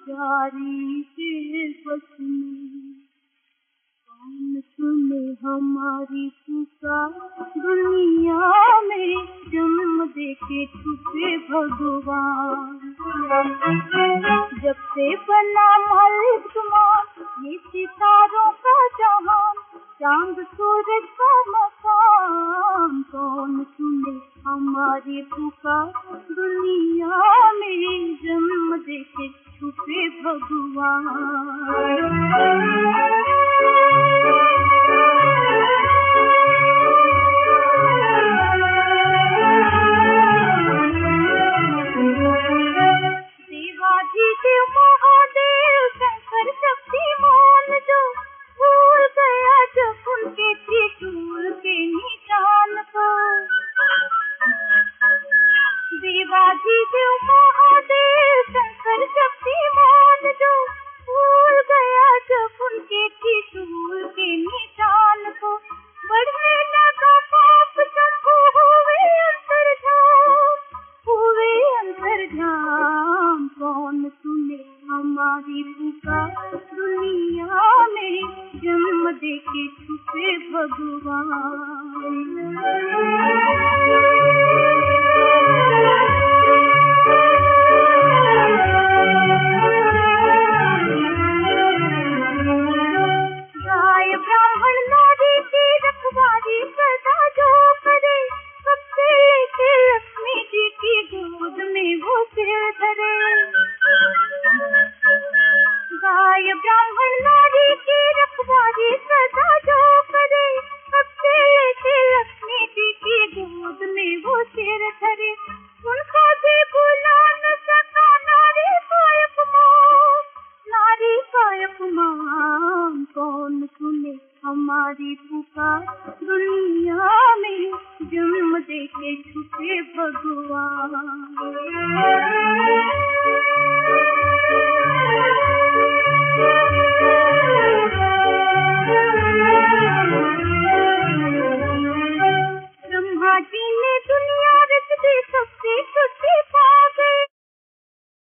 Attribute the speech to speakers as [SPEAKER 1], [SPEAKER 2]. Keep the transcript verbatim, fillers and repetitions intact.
[SPEAKER 1] पुजारी के बस में। कौन सुने हमारी पुकार दुनिया में, जन्म देके छुपे भगवान। जब से बना मालिक ये सितारों का जहान, चांद सूरज का मकान। कौन सुने हमारी पुकार दुनिया में, जन्म देके छुपे भगवान। देवाधिदेव महादेव शंकर शक्तिमान, जो भूल गया जब उनके त्रिशूल के निशान को। देवाधिदेव महादेव शंकर शक्तिमान, जो भूल गया जब उनके त्रिशूल के निशान को। बढ़ने लगा पाप शंभु हुए अंतर्धाम, हुए अंतर्धाम। कौन सुने हमारी पुकार दुनिया में, जन्म देके छुपे भगवान। गाय ब्राह्मण नारी की रखवाली सदा जो करे, सबसे लेके लक्ष्मी जी की गोद में वो सिर धरे। गाय ब्राह्मण नारी की रखवाली सदा जो करे, सबसे लेके लक्ष्मी जी की गोद में वो सिर धरे। उनका भी बुला न सका नारी का अपमान, नारी का अपमान। कौन सुने हमारी पुकार दुनिया में, जन्म देके छुपे भगवान।